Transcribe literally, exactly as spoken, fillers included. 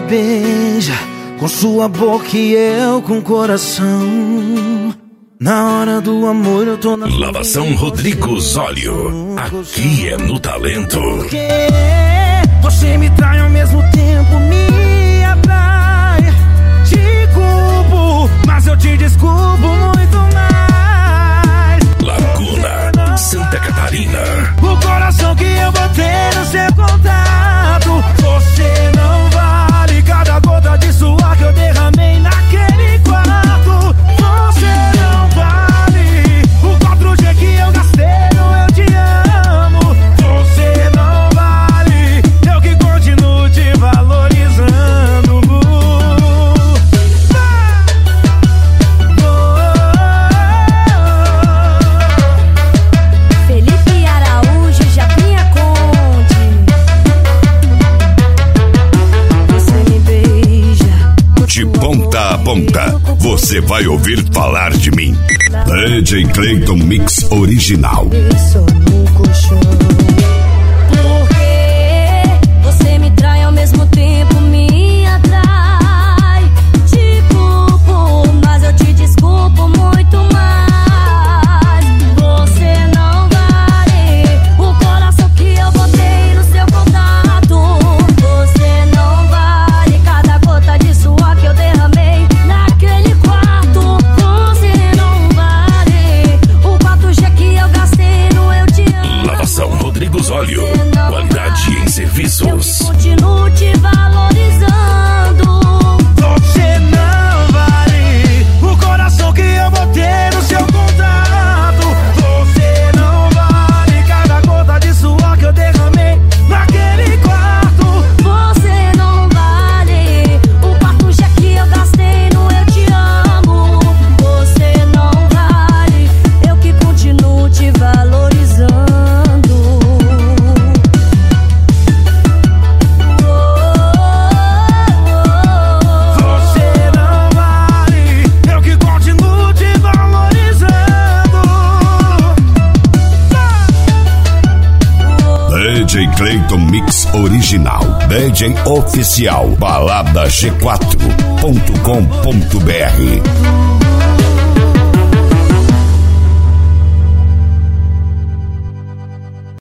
beija com sua boca e eu com coração. Na hora do amor eu tô na Lavação Rodrigo Zólio. Aqui é no Talento. Porque você me trai ao mesmo tempo, me atrai. Te culpo, mas eu te desculpo muito mais. Laguna, Santa Catarina. O coração que eu botei no seu contato. Você não vale cada gota de suor que eu derramei naquele quarto. Você não vale o quatro G que eu gastei no eu te amo. Você não vale, eu que continuo te valorizando. Felipe Araújo, Japinha Conde. Você me beija De ponta a ponta, você vai ouvir falar de mim. D J Clayton Mix Original. Isso no colchão. Porque você me trai ao mesmo tempo, me atrai. Te culpo, mas eu te desculpo muito mais. Você não vale o coração que eu botei no seu contato. Você não vale cada gota de suor que eu derramei naquele quarto. Você não vale o quatro G que eu gastei no eu te amo. Lavação Rodrigo Zólio. Qualidade em Eu serviços. continuo te valorizando. Você não vale o coração que eu botei no seu contato. Você não vale cada gota de suor que eu derramei naquele quarto. Você não vale o quarto G que eu gastei no eu te amo. Você não vale, eu que continuo te valorizando. Você não vale, eu que continuo te valorizando. D J Clayton Mix Original. D J Oficial. balada g quatro ponto com ponto b r.